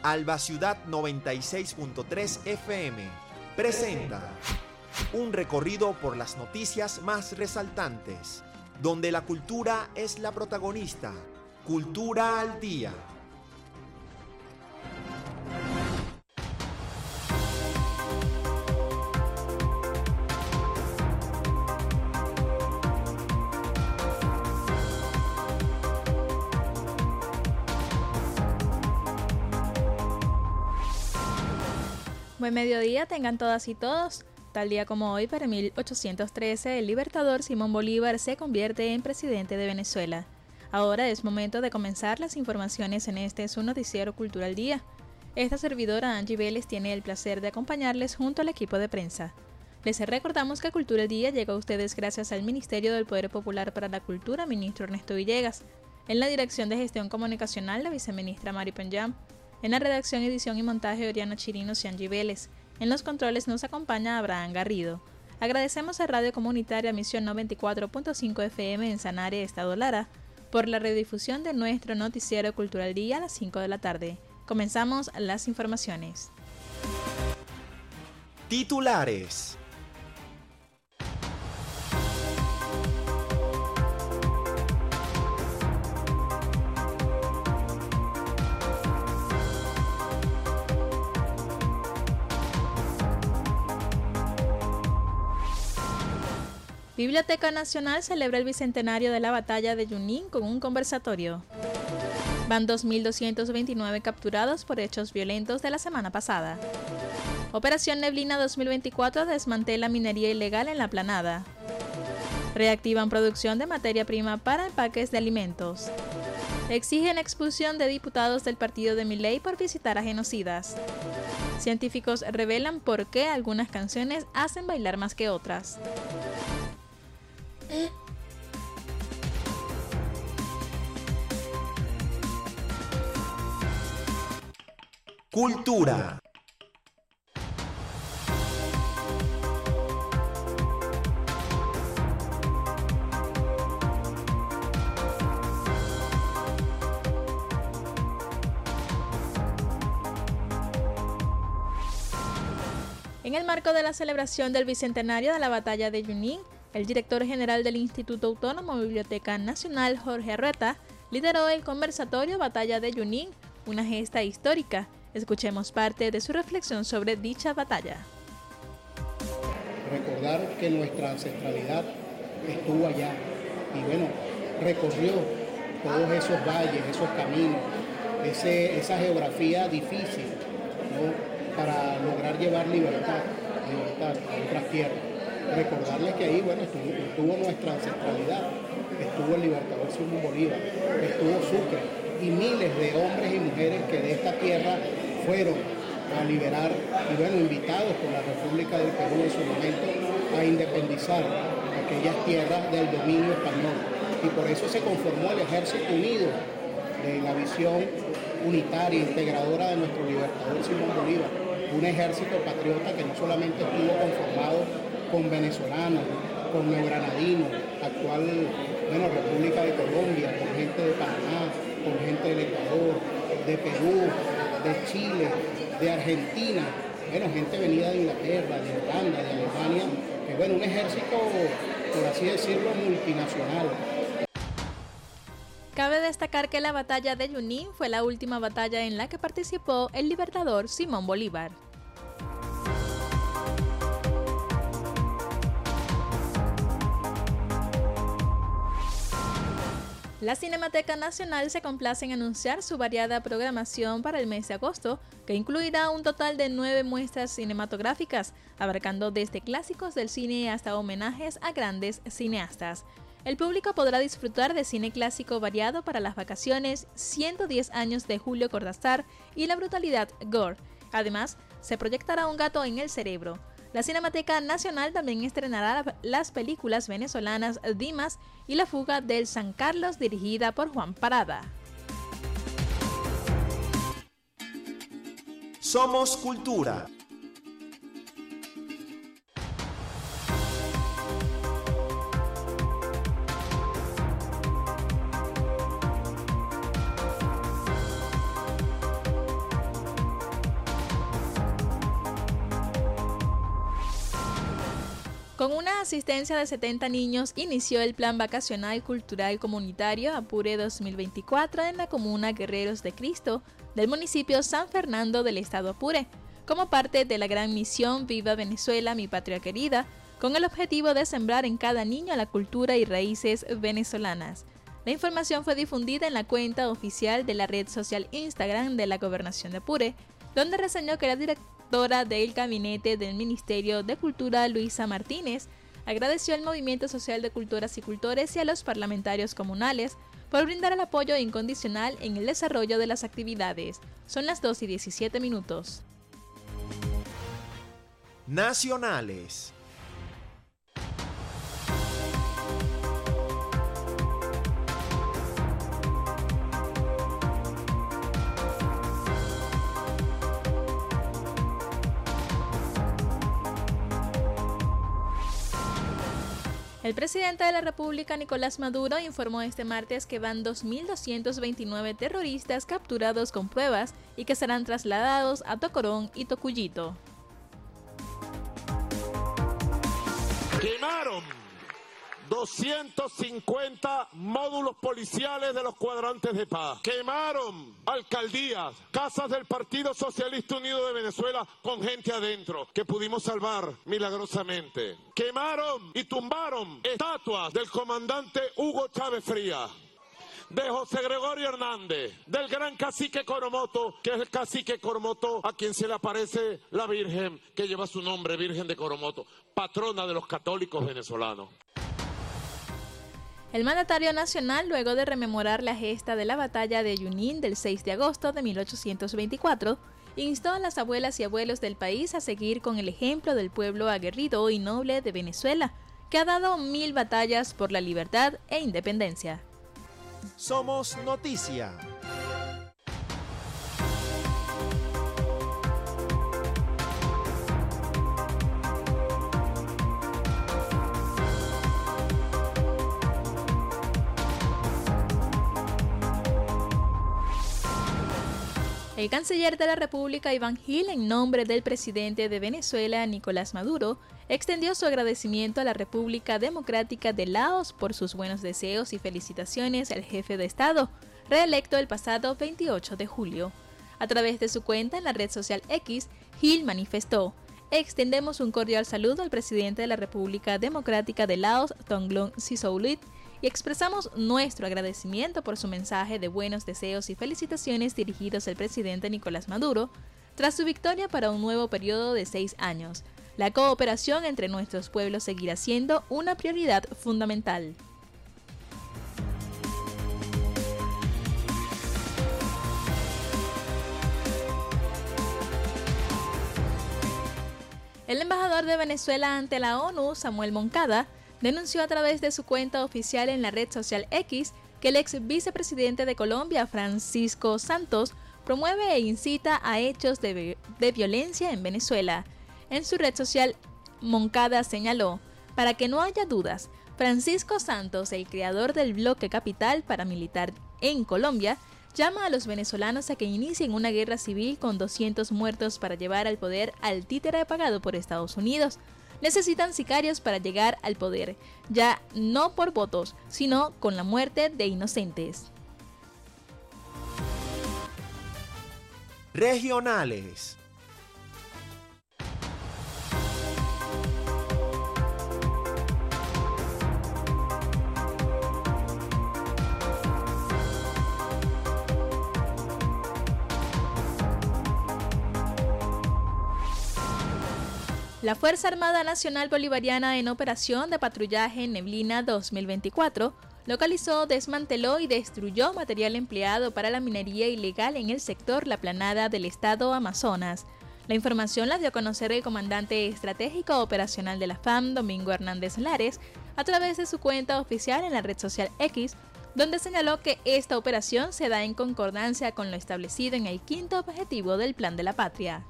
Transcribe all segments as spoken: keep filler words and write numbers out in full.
Alba Ciudad noventa y seis punto tres F M presenta un recorrido por las noticias más resaltantes, donde la cultura es la protagonista. Cultura al día. Buen mediodía tengan todas y todos. Tal día como hoy, para mil ochocientos trece, el libertador Simón Bolívar se convierte en presidente de Venezuela. Ahora es momento de comenzar las informaciones en este su noticiero Cultura al Día. Esta servidora Angie Vélez tiene el placer de acompañarles junto al equipo de prensa. Les recordamos que Cultura al Día llega a ustedes gracias al Ministerio del Poder Popular para la Cultura, ministro Ernesto Villegas. En la Dirección de Gestión Comunicacional, la viceministra Mari Penyam. En la redacción, edición y montaje, Oriana Chirinos y Angie Vélez. En los controles nos acompaña Abraham Garrido. Agradecemos a Radio Comunitaria Misión noventa y cuatro punto cinco F M en Sanare, Estado Lara, por la redifusión de nuestro noticiero Cultura al Día a las cinco de la tarde. Comenzamos las informaciones. Titulares. Biblioteca Nacional celebra el bicentenario de la batalla de Junín con un conversatorio. Van dos mil doscientos veintinueve capturados por hechos violentos de la semana pasada. Operación Neblina dos mil veinticuatro desmantela minería ilegal en la Planada. Reactivan producción de materia prima para empaques de alimentos. Exigen expulsión de diputados del partido de Milei por visitar a genocidas. Científicos revelan por qué algunas canciones hacen bailar más que otras. Cultura. En el marco de la celebración del bicentenario de la batalla de Junín, el director general del Instituto Autónomo Biblioteca Nacional, Jorge Arreta, lideró el conversatorio Batalla de Junín, una gesta histórica. Escuchemos parte de su reflexión sobre dicha batalla. Recordar que nuestra ancestralidad estuvo allá y bueno, recorrió todos esos valles, esos caminos, ese, esa geografía difícil, ¿no? Para lograr llevar libertad, libertad a otras tierras. Recordarles que ahí, bueno, estuvo, estuvo nuestra ancestralidad, estuvo el libertador Simón Bolívar, estuvo Sucre y miles de hombres y mujeres que de esta tierra fueron a liberar y, bueno, invitados por la República del Perú en su momento a independizar aquellas tierras del dominio español. Y por eso se conformó el Ejército Unido, de la visión unitaria, integradora de nuestro libertador Simón Bolívar, un ejército patriota que no solamente estuvo conformado con venezolanos, con neogranadinos, actual, bueno, República de Colombia, con gente de Panamá, con gente del Ecuador, de Perú, de Chile, de Argentina, bueno, gente venida de Inglaterra, de Holanda, de Alemania, que bueno, un ejército, por así decirlo, multinacional. Cabe destacar que la batalla de Junín fue la última batalla en la que participó el libertador Simón Bolívar. La Cinemateca Nacional se complace en anunciar su variada programación para el mes de agosto, que incluirá un total de nueve muestras cinematográficas, abarcando desde clásicos del cine hasta homenajes a grandes cineastas. El público podrá disfrutar de cine clásico variado para las vacaciones, ciento diez años de Julio Cortázar y la brutalidad gore. Además, se proyectará Un gato en el cerebro. La Cinemateca Nacional también estrenará las películas venezolanas Dimas y La fuga del San Carlos, dirigida por Juan Parada. Somos Cultura. Con una asistencia de setenta niños, inició el Plan Vacacional Cultural Comunitario Apure dos mil veinticuatro en la comuna Guerreros de Cristo del municipio San Fernando del estado Apure, como parte de la gran misión Viva Venezuela, mi patria querida, con el objetivo de sembrar en cada niño la cultura y raíces venezolanas. La información fue difundida en la cuenta oficial de la red social Instagram de la Gobernación de Apure, donde reseñó que la directora del gabinete del Ministerio de Cultura, Luisa Martínez, agradeció al Movimiento Social de Culturas y Cultores y a los parlamentarios comunales por brindar el apoyo incondicional en el desarrollo de las actividades. Son las dos y diecisiete minutos. Nacionales. El presidente de la República, Nicolás Maduro, informó este martes que van dos mil doscientos veintinueve terroristas capturados con pruebas y que serán trasladados a Tocorón y Tocuyito. Quemaron doscientos cincuenta módulos policiales de los cuadrantes de paz. Quemaron alcaldías, casas del Partido Socialista Unido de Venezuela con gente adentro que pudimos salvar milagrosamente. Quemaron y tumbaron estatuas del comandante Hugo Chávez Frías, de José Gregorio Hernández, del gran cacique Coromoto, que es el cacique Coromoto a quien se le aparece la Virgen que lleva su nombre, Virgen de Coromoto, patrona de los católicos venezolanos. El mandatario nacional, luego de rememorar la gesta de la batalla de Junín del seis de agosto de mil ochocientos veinticuatro, instó a las abuelas y abuelos del país a seguir con el ejemplo del pueblo aguerrido y noble de Venezuela, que ha dado mil batallas por la libertad e independencia. Somos noticia. El canciller de la República, Iván Gil, en nombre del presidente de Venezuela, Nicolás Maduro, extendió su agradecimiento a la República Democrática de Laos por sus buenos deseos y felicitaciones al jefe de Estado, reelecto el pasado veintiocho de julio. A través de su cuenta en la red social X, Gil manifestó: extendemos un cordial saludo al presidente de la República Democrática de Laos, Thongloun Sisoulith, y expresamos nuestro agradecimiento por su mensaje de buenos deseos y felicitaciones dirigidos al presidente Nicolás Maduro tras su victoria para un nuevo periodo de seis años. La cooperación entre nuestros pueblos seguirá siendo una prioridad fundamental. El embajador de Venezuela ante la ONU, Samuel Moncada, denunció a través de su cuenta oficial en la red social X que el ex vicepresidente de Colombia, Francisco Santos, promueve e incita a hechos de, de violencia en Venezuela. En su red social, Moncada señaló: para que no haya dudas, Francisco Santos, el creador del bloque capital paramilitar en Colombia, llama a los venezolanos a que inicien una guerra civil con doscientos muertos para llevar al poder al títere pagado por Estados Unidos. Necesitan sicarios para llegar al poder, ya no por votos, sino con la muerte de inocentes. Regionales. La Fuerza Armada Nacional Bolivariana, en operación de patrullaje Neblina dos mil veinticuatro, localizó, desmanteló y destruyó material empleado para la minería ilegal en el sector La Planada del estado Amazonas. La información la dio a conocer el comandante estratégico operacional de la F A M, Domingo Hernández Lares, a través de su cuenta oficial en la red social X, donde señaló que esta operación se da en concordancia con lo establecido en el quinto objetivo del Plan de la Patria.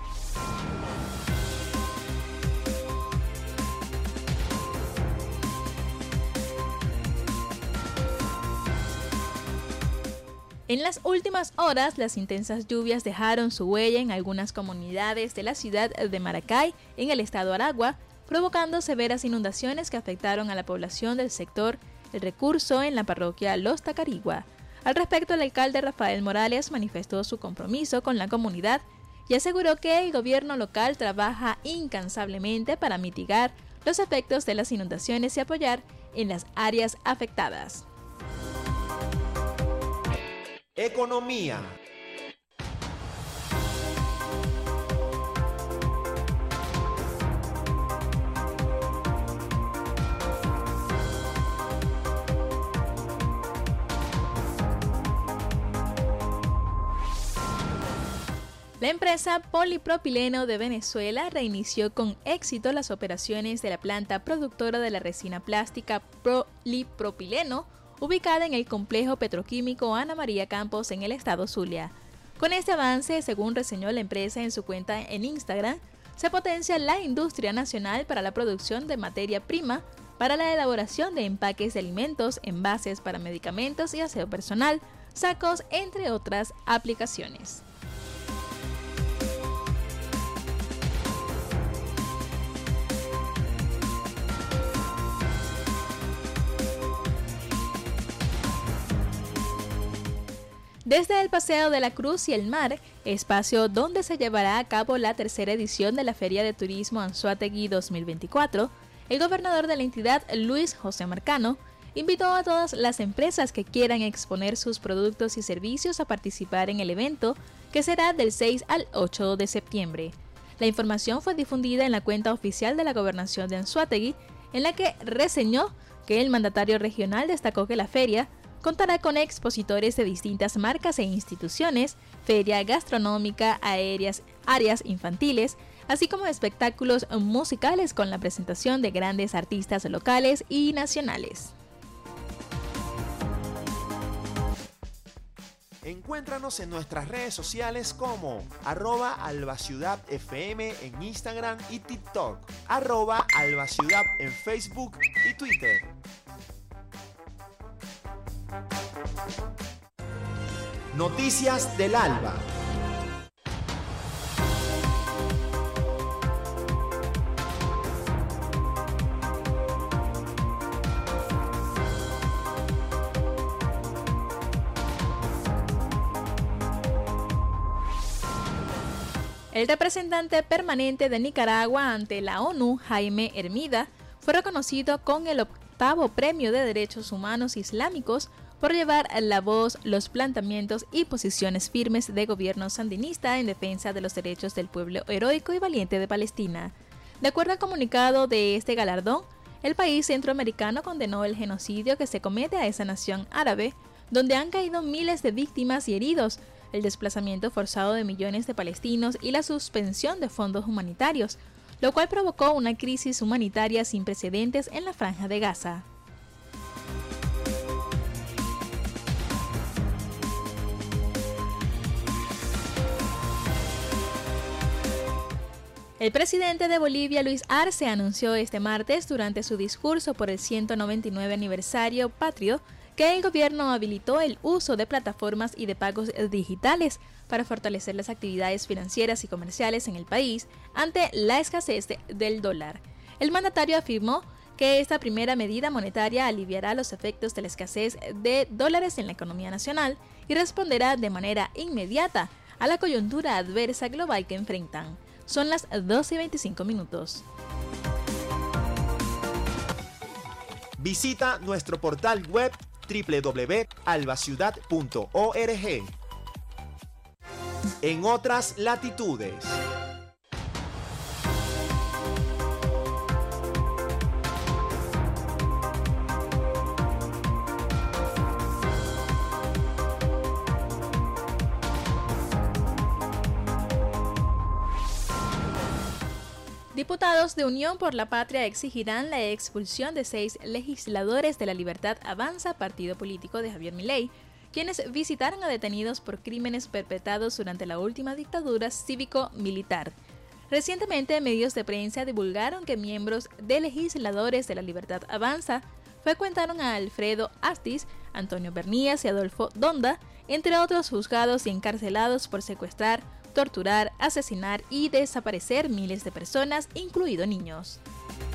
En las últimas horas, las intensas lluvias dejaron su huella en algunas comunidades de la ciudad de Maracay, en el estado Aragua, provocando severas inundaciones que afectaron a la población del sector El Recurso en la parroquia Los Tacarigua. Al respecto, el alcalde Rafael Morales manifestó su compromiso con la comunidad y aseguró que el gobierno local trabaja incansablemente para mitigar los efectos de las inundaciones y apoyar en las áreas afectadas. Economía. La empresa Polipropileno de Venezuela reinició con éxito las operaciones de la planta productora de la resina plástica polipropileno, ubicada en el complejo petroquímico Ana María Campos en el estado Zulia. Con este avance, según reseñó la empresa en su cuenta en Instagram, se potencia la industria nacional para la producción de materia prima para la elaboración de empaques de alimentos, envases para medicamentos y aseo personal, sacos, entre otras aplicaciones. Desde el Paseo de la Cruz y el Mar, espacio donde se llevará a cabo la tercera edición de la Feria de Turismo Anzoátegui dos mil veinticuatro, el gobernador de la entidad, Luis José Marcano, invitó a todas las empresas que quieran exponer sus productos y servicios a participar en el evento, que será del seis al ocho de septiembre. La información fue difundida en la cuenta oficial de la Gobernación de Anzoátegui, en la que reseñó que el mandatario regional destacó que la feria contará con expositores de distintas marcas e instituciones, feria gastronómica, aéreas, áreas infantiles, así como espectáculos musicales con la presentación de grandes artistas locales y nacionales. Encuéntranos en nuestras redes sociales como arroba albaciudad fm en Instagram y TikTok, arroba albaciudad en Facebook y Twitter. Noticias del Alba. El representante permanente de Nicaragua ante la ONU, Jaime Hermida, fue reconocido con el octavo Premio de Derechos Humanos Islámicos por llevar la voz, los planteamientos y posiciones firmes de gobierno sandinista en defensa de los derechos del pueblo heroico y valiente de Palestina. De acuerdo al comunicado de este galardón, el país centroamericano condenó el genocidio que se comete a esa nación árabe, donde han caído miles de víctimas y heridos, el desplazamiento forzado de millones de palestinos y la suspensión de fondos humanitarios, lo cual provocó una crisis humanitaria sin precedentes en la Franja de Gaza. El presidente de Bolivia, Luis Arce, anunció este martes durante su discurso por el ciento noventa y nueve aniversario patrio que el gobierno habilitó el uso de plataformas y de pagos digitales para fortalecer las actividades financieras y comerciales en el país ante la escasez de, del dólar. El mandatario afirmó que esta primera medida monetaria aliviará los efectos de la escasez de dólares en la economía nacional y responderá de manera inmediata a la coyuntura adversa global que enfrentan. Son las doce y veinticinco minutos. Visita nuestro portal web doble u doble u doble u punto albaciudad punto org. En otras latitudes. Diputados de Unión por la Patria exigirán la expulsión de seis legisladores de la Libertad Avanza, partido político de Javier Milei, quienes visitaron a detenidos por crímenes perpetrados durante la última dictadura cívico-militar. Recientemente, medios de prensa divulgaron que miembros de legisladores de la Libertad Avanza frecuentaron a Alfredo Astiz, Antonio Bernías y Adolfo Donda, entre otros juzgados y encarcelados por secuestrar, torturar, asesinar y desaparecer miles de personas, incluidos niños.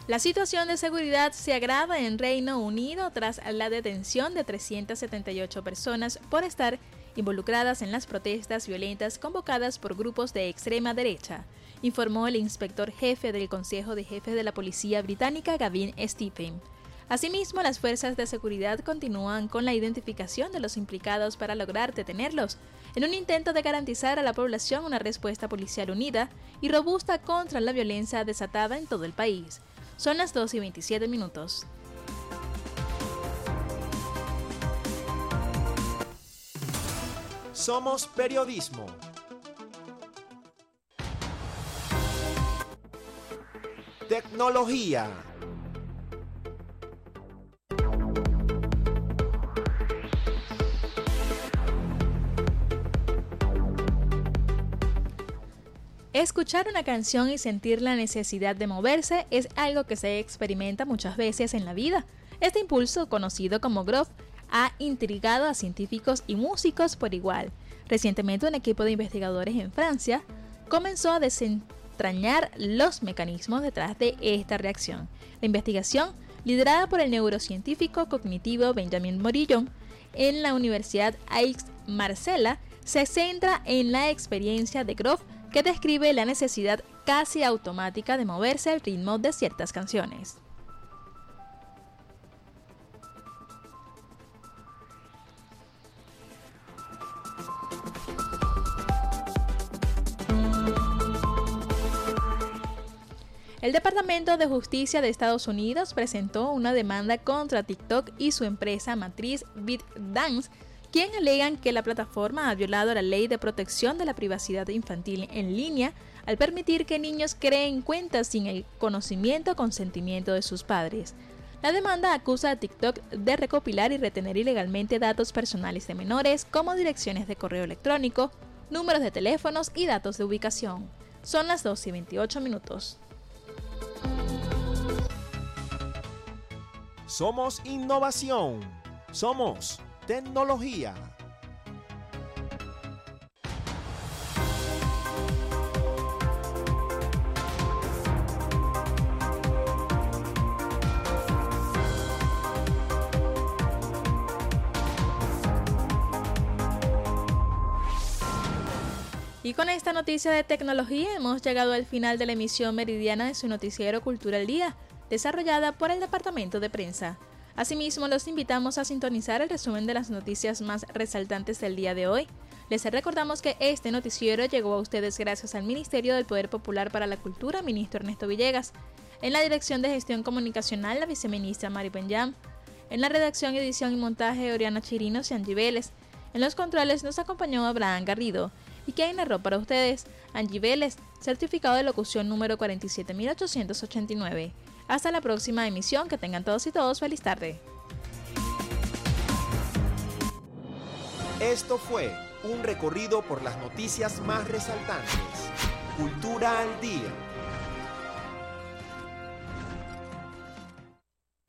La situación de seguridad se agrava en Reino Unido tras la detención de trescientas setenta y ocho personas por estar involucradas en las protestas violentas convocadas por grupos de extrema derecha, informó el inspector jefe del Consejo de Jefes de la Policía Británica, Gavin Stephen. Asimismo, las fuerzas de seguridad continúan con la identificación de los implicados para lograr detenerlos, en un intento de garantizar a la población una respuesta policial unida y robusta contra la violencia desatada en todo el país. Son las dos y veintisiete minutos. Somos periodismo. Tecnología. Escuchar una canción y sentir la necesidad de moverse es algo que se experimenta muchas veces en la vida. Este impulso, conocido como groove, ha intrigado a científicos y músicos por igual. Recientemente, un equipo de investigadores en Francia comenzó a desentrañar los mecanismos detrás de esta reacción. La investigación, liderada por el neurocientífico cognitivo Benjamin Morillon en la Universidad Aix-Marcella, se centra en la experiencia de groove, que describe la necesidad casi automática de moverse al ritmo de ciertas canciones. El Departamento de Justicia de Estados Unidos presentó una demanda contra TikTok y su empresa matriz ByteDance, quien alegan que la plataforma ha violado la ley de protección de la privacidad infantil en línea al permitir que niños creen cuentas sin el conocimiento o consentimiento de sus padres. La demanda acusa a TikTok de recopilar y retener ilegalmente datos personales de menores, como direcciones de correo electrónico, números de teléfonos y datos de ubicación. Son las dos y veintiocho minutos. Somos innovación. Somos tecnología. Y con esta noticia de tecnología hemos llegado al final de la emisión meridiana de su noticiero Cultura al Día, desarrollada por el Departamento de Prensa. Asimismo, los invitamos a sintonizar el resumen de las noticias más resaltantes del día de hoy. Les recordamos que este noticiero llegó a ustedes gracias al Ministerio del Poder Popular para la Cultura, ministro Ernesto Villegas. En la Dirección de Gestión Comunicacional, la viceministra Mari Penyam. En la redacción, edición y montaje, Oriana Chirinos y Angie Vélez. En los controles nos acompañó Abraham Garrido. Y quien narró para ustedes, Angie Vélez, certificado de locución número cuarenta y siete mil ochocientos ochenta y nueve. Hasta la próxima emisión, que tengan todos y todos feliz tarde. Esto fue un recorrido por las noticias más resaltantes. Cultura al Día.